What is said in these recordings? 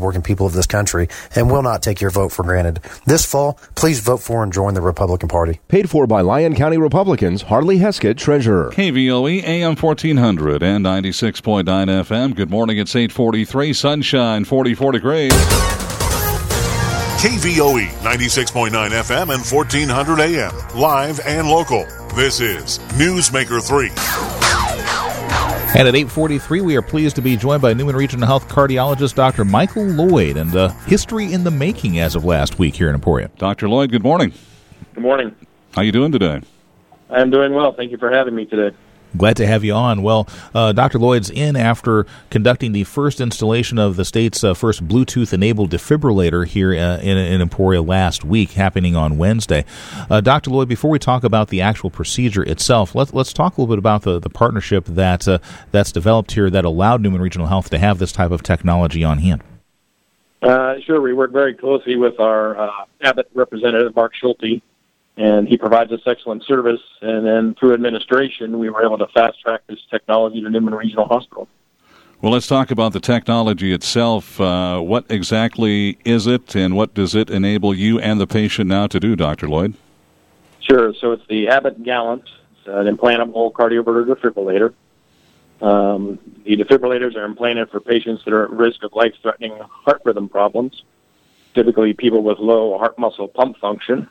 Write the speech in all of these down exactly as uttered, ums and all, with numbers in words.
hardworking people of this country and will not take your vote for granted. This fall, please vote for and join the Republican Party. Paid for by Lyon County Republicans, Harley Heskett, Treasurer. K V O E, A M fourteen hundred and ninety-six point nine F M. Good morning, it's eight forty-three, sunshine, forty-four degrees. K V O E, ninety-six point nine F M and fourteen hundred A M, live and local. This is Newsmaker three. And at eight forty-three, we are pleased to be joined by Newman Regional Health cardiologist Doctor Michael Lloyd, and uh, history in the making as of last week here in Emporia. Doctor Lloyd, good morning. Good morning. How you doing today? I'm doing well. Thank you for having me today. Glad to have you on. Well, uh, Doctor Lloyd's in after conducting the first installation of the state's uh, first Bluetooth-enabled defibrillator here uh, in, in Emporia last week, happening on Wednesday. Uh, Doctor Lloyd, before we talk about the actual procedure itself, let, let's talk a little bit about the, the partnership that uh, that's developed here that allowed Newman Regional Health to have this type of technology on hand. Uh, sure. We work very closely with our uh, Abbott representative, Mark Schulte, and he provides us excellent service. And then through administration, we were able to fast-track this technology to Newman Regional Hospital. Well, let's talk about the technology itself. Uh, what exactly is it, and what does it enable you and the patient now to do, Doctor Lloyd? Sure. So it's the Abbott Gallant. It's an implantable cardioverter defibrillator. Um, the defibrillators are implanted for patients that are at risk of life-threatening heart rhythm problems, typically people with low heart muscle pump function.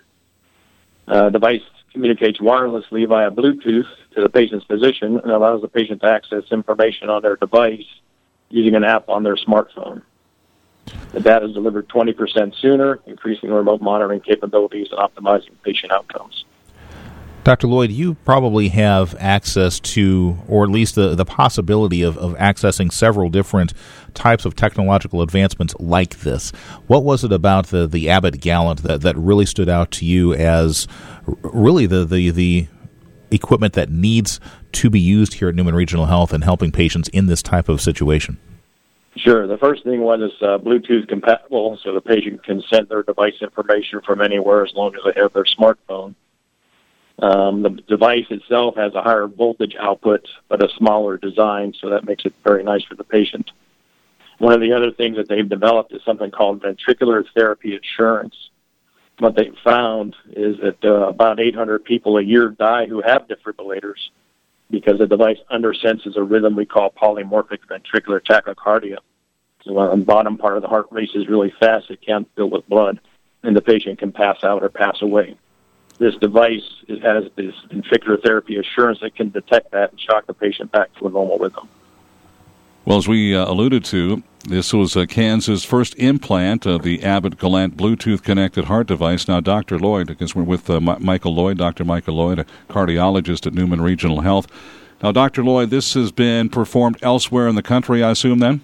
Uh, the device communicates wirelessly via Bluetooth to the patient's physician and allows the patient to access information on their device using an app on their smartphone. The data is delivered twenty percent sooner, increasing remote monitoring capabilities and optimizing patient outcomes. Doctor Lloyd, you probably have access to, or at least the, the possibility of, of accessing several different types of technological advancements like this. What was it about the, the Abbott Gallant that, that really stood out to you as really the, the, the equipment that needs to be used here at Newman Regional Health and helping patients in this type of situation? Sure. The first thing was it's uh, Bluetooth compatible, so the patient can send their device information from anywhere as long as they have their smartphone. Um, the device itself has a higher voltage output, but a smaller design, so that makes it very nice for the patient. One of the other things that they've developed is something called ventricular therapy assurance. What they've found is that uh, about eight hundred people a year die who have defibrillators because the device undersenses a rhythm we call polymorphic ventricular tachycardia. So when the bottom part of the heart races really fast, it can't fill with blood, and the patient can pass out or pass away. This device it has this ventricular therapy assurance that can detect that and shock the patient back to a normal rhythm. Well, as we uh, alluded to, this was uh, Kansas' first implant of the Abbott Gallant Bluetooth-connected heart device. Now, Doctor Lloyd, because we're with uh, M- Michael Lloyd, Doctor Michael Lloyd, a cardiologist at Newman Regional Health. Now, Doctor Lloyd, this has been performed elsewhere in the country, I assume, then?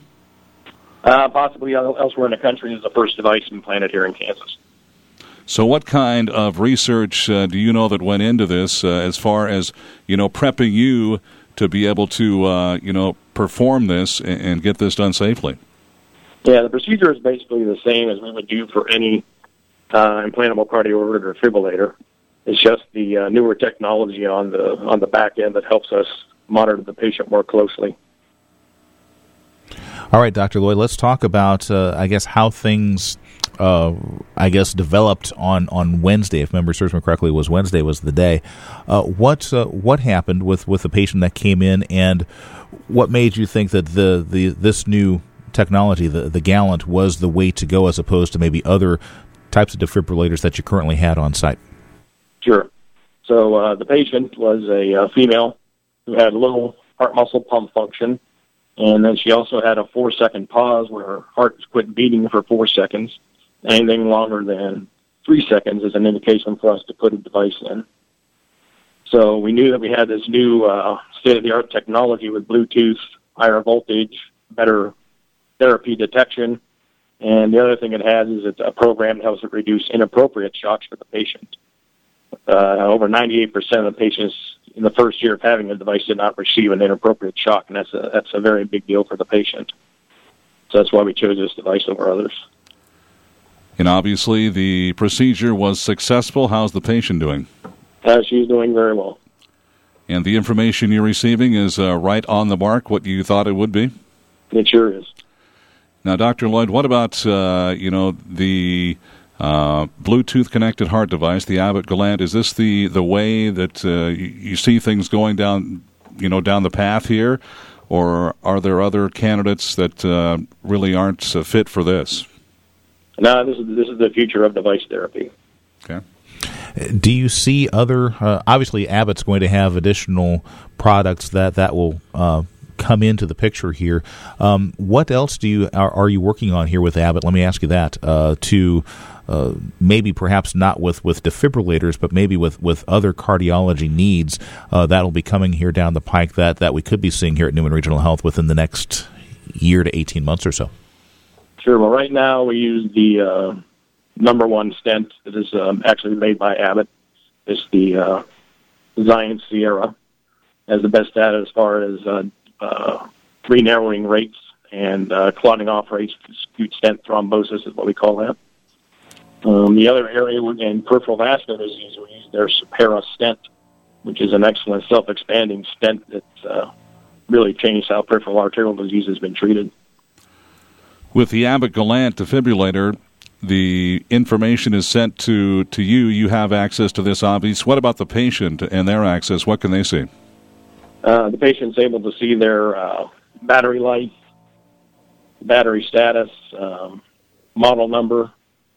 Uh, possibly elsewhere in the country. Is the first device implanted here in Kansas. So what kind of research uh, do you know that went into this uh, as far as, you know, prepping you to be able to, uh, you know, perform this and, and get this done safely? Yeah, the procedure is basically the same as we would do for any uh, implantable cardioverter defibrillator. It's just the uh, newer technology on the on the back end that helps us monitor the patient more closely. All right, Doctor Lloyd, let's talk about, uh, I guess, how things, uh, I guess, developed on, on Wednesday. If memory serves me correctly, it was Wednesday was the day. Uh, what uh, what happened with, with the patient that came in, and what made you think that the, the this new technology, the, the Gallant, was the way to go as opposed to maybe other types of defibrillators that you currently had on site? Sure. So uh, the patient was a uh, female who had low heart muscle pump function. And then she also had a four-second pause where her heart quit beating for four seconds. Anything longer than three seconds is an indication for us to put a device in. So we knew that we had this new uh, state-of-the-art technology with Bluetooth, higher voltage, better therapy detection. And the other thing it has is it's a program that helps it reduce inappropriate shocks for the patient. Uh, over ninety-eight percent of the patients in the first year of having the device did not receive an inappropriate shock, and that's a, that's a very big deal for the patient. So that's why we chose this device over others. And obviously the procedure was successful. How's the patient doing? Uh, she's doing very well. And the information you're receiving is uh, right on the mark, what you thought it would be? It sure is. Now, Doctor Lloyd, what about, uh, you know, the uh, Bluetooth-connected heart device, the Abbott Gallant? Is this the, the way that uh, you, you see things going down, you know, down the path here? Or are there other candidates that uh, really aren't uh, fit for this? No, this is this is the future of device therapy. Okay. Do you see other? Uh, obviously, Abbott's going to have additional products that that will uh, come into the picture here. Um, what else do you are, are you working on here with Abbott? Let me ask you that. Uh, to uh, maybe perhaps not with, with defibrillators, but maybe with, with other cardiology needs uh, that will be coming here down the pike that, that we could be seeing here at Newman Regional Health within the next year to eighteen months or so. Sure. Well, right now we use the uh, number one stent that is um, actually made by Abbott. It's the uh, Zion Sierra. Has the best data as far as uh, uh, re-narrowing rates and uh, clotting off rates. Acute stent thrombosis is what we call that. Um, the other area in peripheral vascular disease, we use their Supera stent, which is an excellent self-expanding stent that's uh, really changed how peripheral arterial disease has been treated. With the Abbott Gallant defibrillator, the information is sent to, to you. You have access to this, obviously. What about the patient and their access? What can they see? Uh, the patient's able to see their uh, battery life, battery status, um, model number,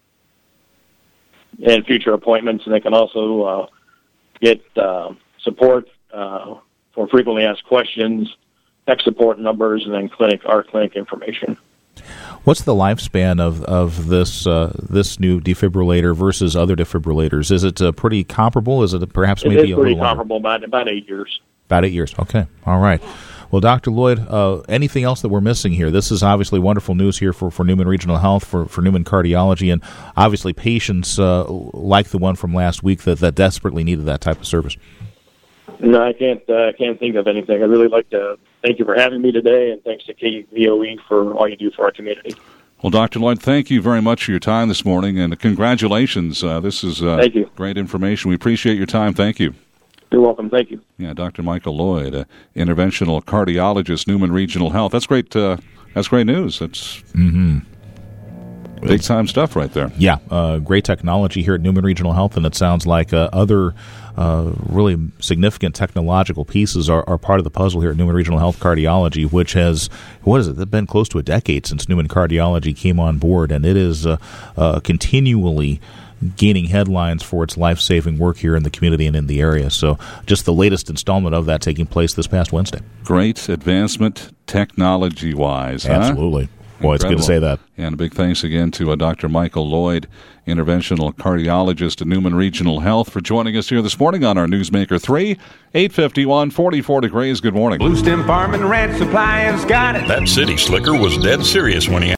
and future appointments. And they can also uh, get uh, support uh, for frequently asked questions, tech support numbers, and then clinic, our clinic information. What's the lifespan of of this uh, this new defibrillator versus other defibrillators? Is it uh, pretty comparable? Is it perhaps it maybe is a pretty little comparable, about about eight years. About eight years. Okay. All right. Well, Doctor Lloyd, uh, anything else that we're missing here? This is obviously wonderful news here for, for Newman Regional Health, for, for Newman Cardiology, and obviously patients uh, like the one from last week that, that desperately needed that type of service. No, I can't. I uh, can't think of anything. I'd really like to thank you for having me today, and thanks to K V O E for all you do for our community. Well, Doctor Lloyd, thank you very much for your time this morning, and congratulations. Uh, this is uh, thank you. Great information. We appreciate your time. Thank you. You're welcome. Thank you. Yeah, Doctor Michael Lloyd, uh, interventional cardiologist, Newman Regional Health. That's great. Uh, that's great news. That's mm-hmm. big time stuff right there. Yeah, uh, great technology here at Newman Regional Health, and it sounds like uh, other uh, really significant technological pieces are, are part of the puzzle here at Newman Regional Health Cardiology, which has, what is it, it's been close to a decade since Newman Cardiology came on board, and it is uh, uh, continually gaining headlines for its life-saving work here in the community and in the area. So just the latest installment of that taking place this past Wednesday. Great advancement technology-wise. Absolutely. Huh? Boy, it's good to say that. And a big thanks again to uh, Doctor Michael Lloyd, interventional cardiologist at Newman Regional Health, for joining us here this morning on our Newsmaker three, eight fifty-one, forty-four degrees. Good morning. Blue Stem Farm and Ranch Supply has got it. That city slicker was dead serious when he